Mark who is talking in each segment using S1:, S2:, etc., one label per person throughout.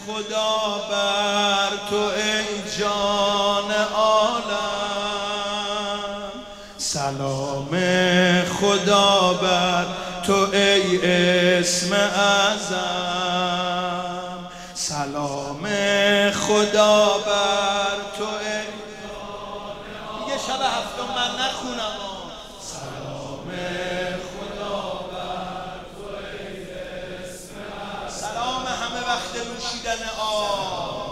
S1: خدا بر تو ای جان عالم، سلام خدا بر تو ای اسم اعظم، سلام خدا بر تو ای دیگه شب هفتم من نخونم. سلام خدا بر تو ای اسم اعظم، سلام همه وقت نوشیدن آب،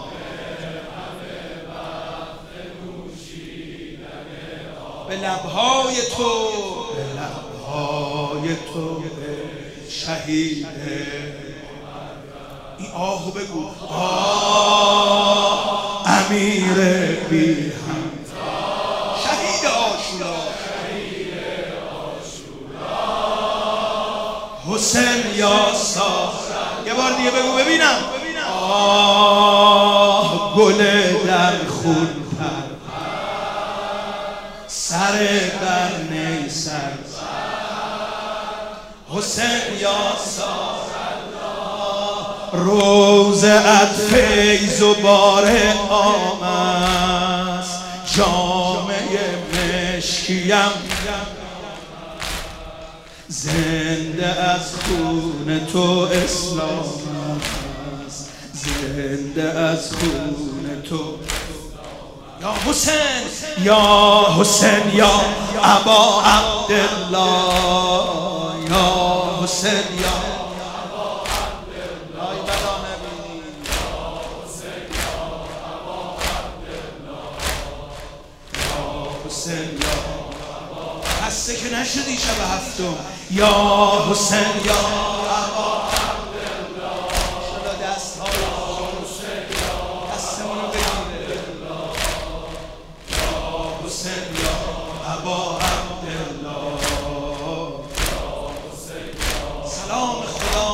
S1: به لبهای تو، به لبهای تو شهید. این آهو بگو آه امیر بی هم، شهید عاشورا، حسین یاسا. یه بار دیگه بگو ببینم. آه گل در خون پر، سر بر نیسر، حسین یاسا، روزت فیض و بار آمد، جامعه مشکیم زنده از خون تو اسلام است، زنده از خون تو. یا حسین یا حسین یا ابا عبدالله، یا حسین یا ابا عبدالله، ای بلا نبینی، یا حسین یا ابا عبدالله، یا حسین یا ابا. خسته که نشدی شب هفتم. یا حسین یا ابا عبدالله، شده دست ها دستمونو بگیره. حسین یا ابا عبدالله، سلام خدا،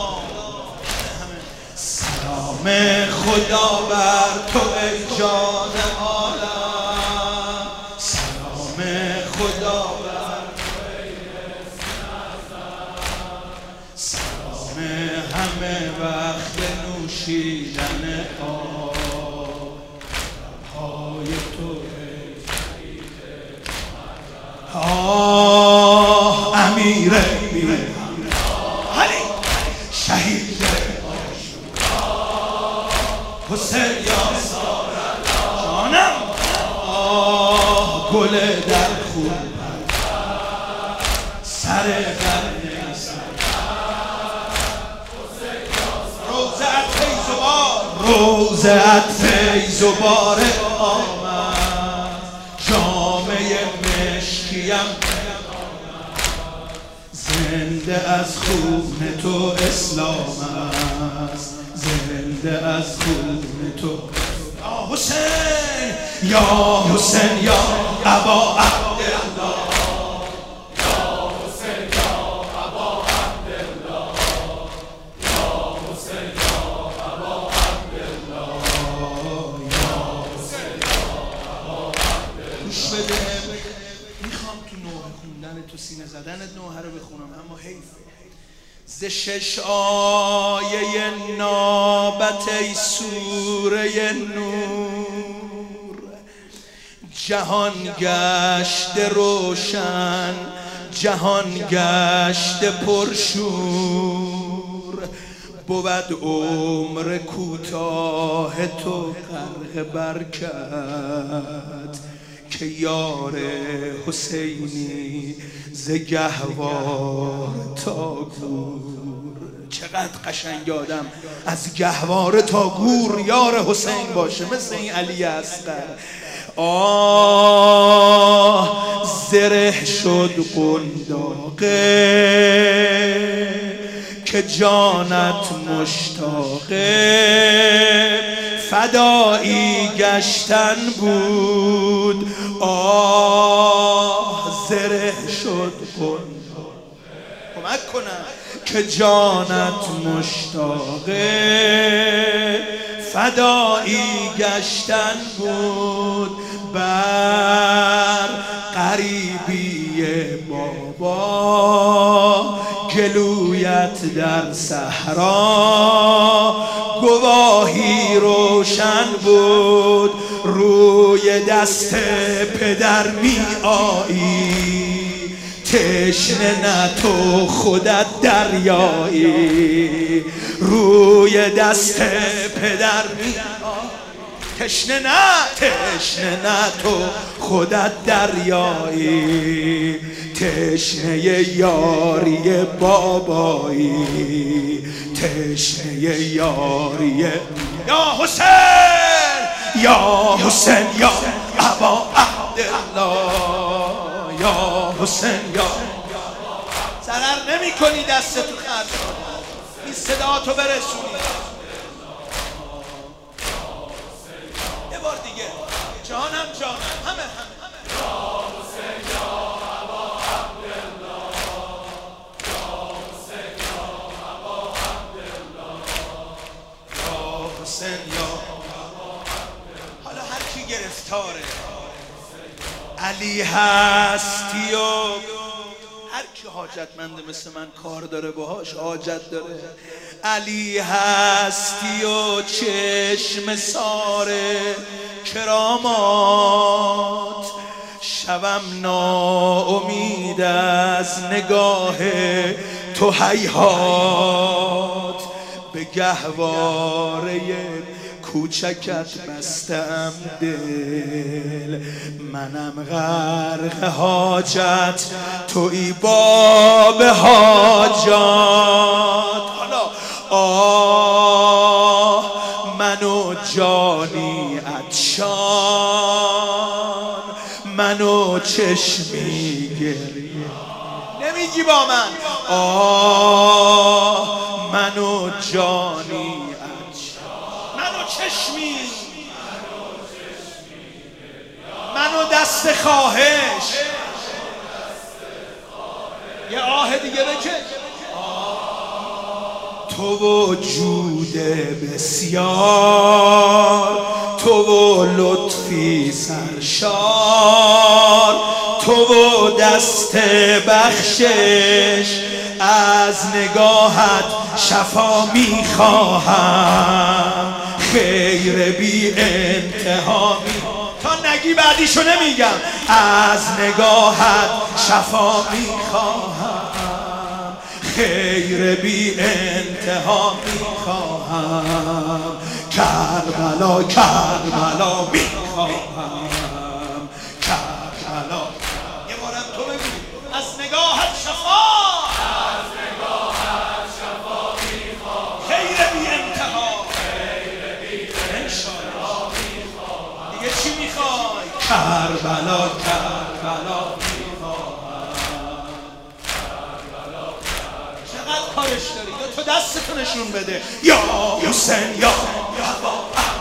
S1: سلام خدا بر تو ای جان عالم، سلام خدا بر تو ای اسم اعظم، سلام همه وقت نوشیدن آبهای تو. آه امیر بی علی شهید حسین یاسا جانم، آه گل در خون سر بر نیسر، روزت فیض و بار، روزت فیض و بار آمد، جامعه مشکیم زنده از خون تو اسلام است، زنده از خون تو. یا حسین یا حسین یا ابا عبدالله، یا حسین یا ابا عبدالله، یا حسین یا ابا عبدالله، یا حسین یا ابا عبدالله. گوش بده، میخوام تو نوحه خوندن تو سینه زدنت نوحه رو بخونم، اما حیفه. ز شش آیه نابت ای سوره نور، جهان گشت روشن، جهان گشت پرشور، بود عمر کوتاه تو غرق برکت، که یار حسینی ز گهوار تا گور. چقدر قشنگ آدم از گهواره تا گور یار حسین باشه، مثل این علی اصغر. آه زره شد قنداقه که جانت مشتاقه، فدایی گشتن بود. آه زره شد قنداقه، کمک کنم، که جانت مشتاقه، فدایی گشتن بود بر غریبی بابا. گلویت در صحرا گواهی روشن بود، روی دست پدر می آیی، تشنه نه تو خودت دریایی، روی دست پدر می آیی، تشنه نه تو خودت دریایی، تشنه یاری بابایی، تشنه یاری یا حسین، یا حسین، یا ابا عبدالله، یا حسین، یا ضرر نمی کنی دست تو خرج این صدا تو برسونی. یه بار دیگه جانم همه یا حسین یا ابا عبدالله، یا حسین یا ابا عبدالله، یا حسین یا ابا عبدالله. حالا هر کی گرفتاره علی هستی و هر کی حاجتمند مثل من کار داره باهاش حاجت داره، علی هستی و چشم ساره کرامات، شبم ناامید از نگاه تو هیهات، به گهواره کوچکت بستم دل، منم غرق حاجت توی باب حاجات. حالا آه منو جانی عطشان، منو چشمی گریه، نمیگی با من آه منو جانی چشمی، منو دست خواهش، یه آه دیگه بکش. تو وجود بسیار، تو و لطفی سرشار، تو و دست بخشش، از نگاهت شفا میخواهم، خیر بی انتها تا نگی بعدیشو نمیگم، از نگاهت شفا میخواهم، خیر بی انتها میخواهم، کربلا کربلا میخواهم، کربلا. یه بارم تو بگو از نگاهت شفا، از نگاهت شفا میخواهم، خیر بی انتها، دیگه چی میخوای؟ کربلا کربلا میخواهم، کربلا. چقدر کارش داری؟ تو دستتو نشون بده. یا حسین یا ابا